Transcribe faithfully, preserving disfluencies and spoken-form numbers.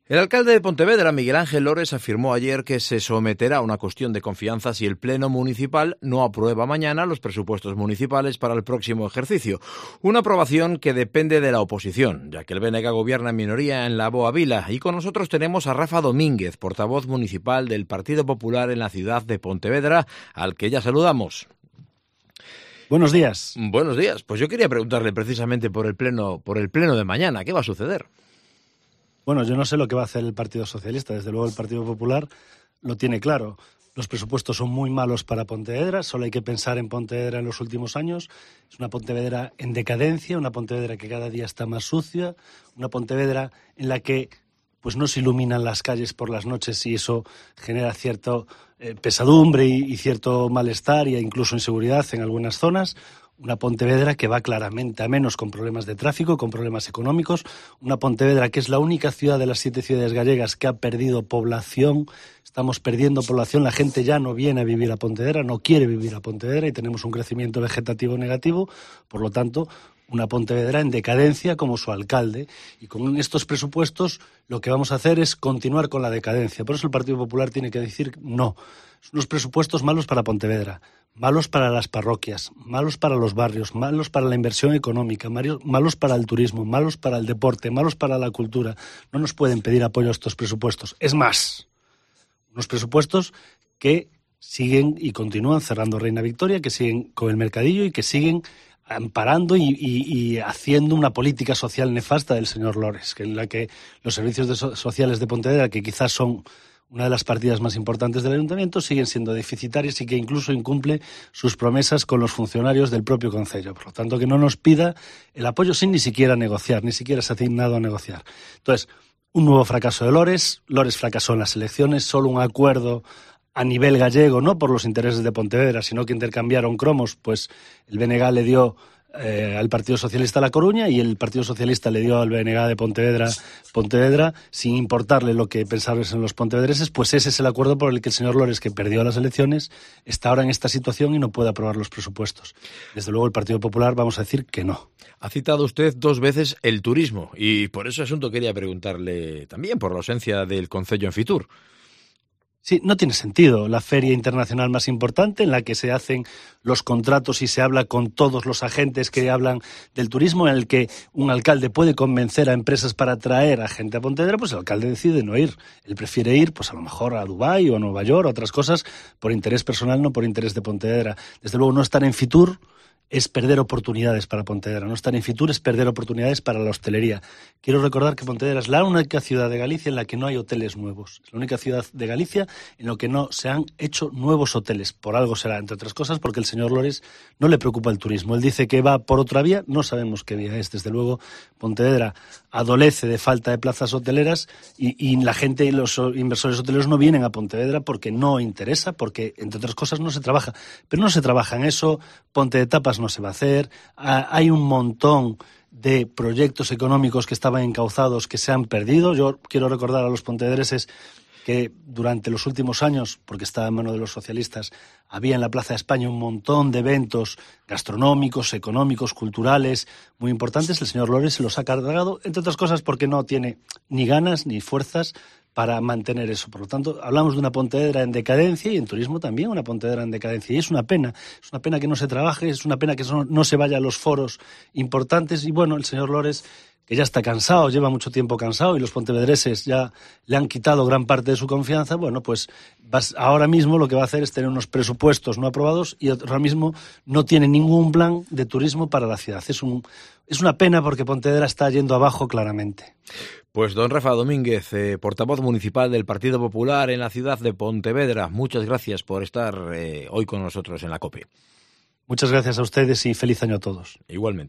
El alcalde de Pontevedra, Miguel Ángel Lores, afirmó ayer que se someterá a una cuestión de confianza si el Pleno Municipal no aprueba mañana los presupuestos municipales para el próximo ejercicio. Una aprobación que depende de la oposición, ya que el B N G gobierna en minoría en la Boa Vila. Y con nosotros tenemos a Rafa Domínguez, portavoz municipal del Partido Popular en la ciudad de Pontevedra, al que ya saludamos. Buenos días. Buenos días. Pues yo quería preguntarle precisamente por el pleno, por el pleno de mañana. ¿Qué va a suceder? Bueno, yo no sé lo que va a hacer el Partido Socialista. Desde luego el Partido Popular lo tiene claro. Los presupuestos son muy malos para Pontevedra. Solo hay que pensar en Pontevedra en los últimos años. Es una Pontevedra en decadencia, una Pontevedra que cada día está más sucia, una Pontevedra en la que pues no se iluminan las calles por las noches y eso genera cierta eh, pesadumbre y, y cierto malestar e incluso inseguridad en algunas zonas. Una Pontevedra que va claramente a menos con problemas de tráfico, con problemas económicos. Una Pontevedra que es la única ciudad de las siete ciudades gallegas que ha perdido población. Estamos perdiendo población, la gente ya no viene a vivir a Pontevedra, no quiere vivir a Pontevedra y tenemos un crecimiento vegetativo negativo. Por lo tanto, una Pontevedra en decadencia como su alcalde. Y con estos presupuestos lo que vamos a hacer es continuar con la decadencia. Por eso el Partido Popular tiene que decir no. Son unos presupuestos malos para Pontevedra, malos para las parroquias, malos para los barrios, malos para la inversión económica, malos para el turismo, malos para el deporte, malos para la cultura. No nos pueden pedir apoyo a estos presupuestos. Es más, unos presupuestos que siguen y continúan cerrando Reina Victoria, que siguen con el mercadillo y que siguen amparando y, y, y haciendo una política social nefasta del señor Lores, que en la que los servicios de so- sociales de Pontevedra, que quizás son una de las partidas más importantes del ayuntamiento, siguen siendo deficitarias y que incluso incumple sus promesas con los funcionarios del propio concello. Por lo tanto, que no nos pida el apoyo sin ni siquiera negociar, ni siquiera se ha asignado a negociar. Entonces, un nuevo fracaso de Lores. Lores fracasó en las elecciones, solo un acuerdo a nivel gallego, no por los intereses de Pontevedra, sino que intercambiaron cromos, pues el B N G le dio eh, al Partido Socialista La Coruña y el Partido Socialista le dio al B N G de Pontevedra, Pontevedra, sin importarle lo que pensaban los pontevedreses, pues ese es el acuerdo por el que el señor Lores, que perdió las elecciones, está ahora en esta situación y no puede aprobar los presupuestos. Desde luego el Partido Popular vamos a decir que no. Ha citado usted dos veces el turismo y por ese asunto quería preguntarle también por la ausencia del concello en Fitur. Sí, no tiene sentido. La feria internacional más importante en la que se hacen los contratos y se habla con todos los agentes que hablan del turismo, en el que un alcalde puede convencer a empresas para traer a gente a Pontevedra, pues el alcalde decide no ir. Él prefiere ir, pues a lo mejor a Dubái o a Nueva York o otras cosas por interés personal, no por interés de Pontevedra. Desde luego no estar en Fitur es perder oportunidades para Pontevedra. No estar en Fitur es perder oportunidades para la hostelería. Quiero recordar que Pontevedra es la única ciudad de Galicia en la que no hay hoteles nuevos. Es la única ciudad de Galicia en la que no se han hecho nuevos hoteles. Por algo será, entre otras cosas, porque el señor Lores no le preocupa el turismo. Él dice que va por otra vía, no sabemos qué vía es. Desde luego, Pontevedra adolece de falta de plazas hoteleras y, y la gente y los inversores hoteleros no vienen a Pontevedra porque no interesa, porque, entre otras cosas, no se trabaja. Pero no se trabaja en eso. Ponte de Tapas no se va a hacer, hay un montón de proyectos económicos que estaban encauzados que se han perdido. Yo quiero recordar a los pontevedreses que durante los últimos años, porque estaba en manos de los socialistas, había en la Plaza de España un montón de eventos gastronómicos, económicos, culturales, muy importantes. El señor Lores se los ha cargado, entre otras cosas porque no tiene ni ganas ni fuerzas para mantener eso. Por lo tanto, hablamos de una Pontevedra en decadencia y en turismo también una Pontevedra en decadencia. Y es una pena, es una pena que no se trabaje, es una pena que no se vaya a los foros importantes. Y bueno, el señor Lores, que ya está cansado, lleva mucho tiempo cansado y los pontevedreses ya le han quitado gran parte de su confianza, bueno, pues vas, ahora mismo lo que va a hacer es tener unos presupuestos no aprobados y ahora mismo no tiene ningún plan de turismo para la ciudad. Es, un, es una pena porque Pontevedra está yendo abajo claramente. Pues don Rafa Domínguez, eh, portavoz municipal del Partido Popular en la ciudad de Pontevedra, muchas gracias por estar eh, hoy con nosotros en la COPE. Muchas gracias a ustedes y feliz año a todos. Igualmente.